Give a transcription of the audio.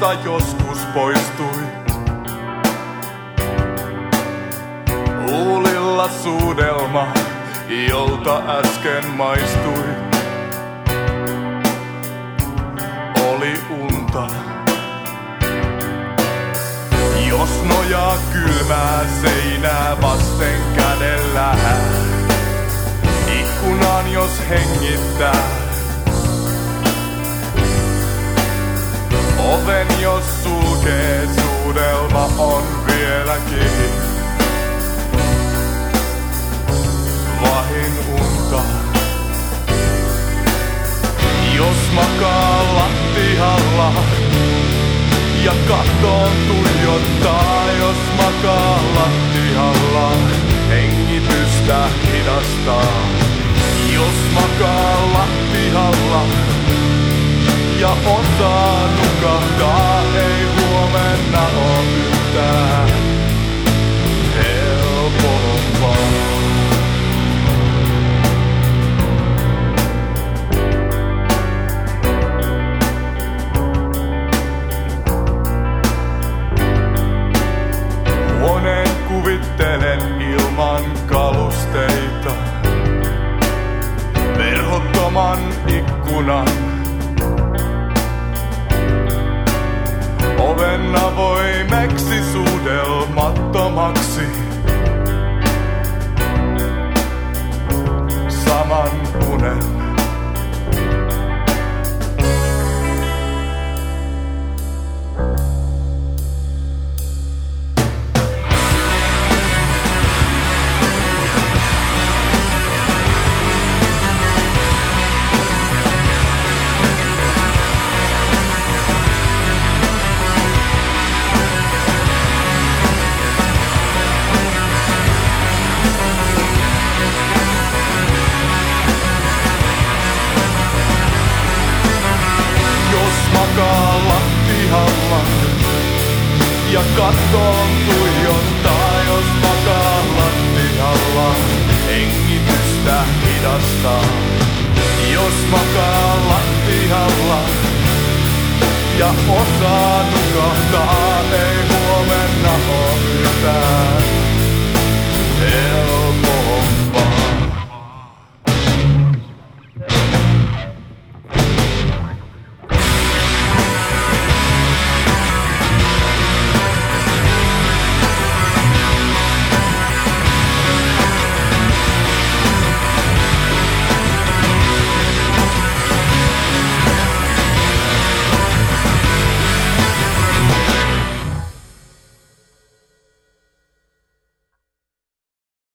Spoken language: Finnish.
elämästä joskus poistui. Huulilla suudelma, jolta äsken maistui. Oli unta. Jos nojaa kylmää seinää vasten kädellä, ikkunaan jos hengittää, oven jos sulkee, suudelma on vieläkin vahin unta. Jos makaa lattialla ja kattoon tuijottaa, jos makaa lattialla, hengitystä hidastaa. Jos makaa lattialla ja osaa nukahtaa, ei huomenna oo yhtään helpompaa. Kuvittelen ilman kalusteita, verhottoman ikkunan. Oven avoimeksi suudelmattomaksi, saman unen. Ja kattoon tuijottaa, jos makaa lattialla, hengitystä hidastaa. Jos makaa lattialla ja osaa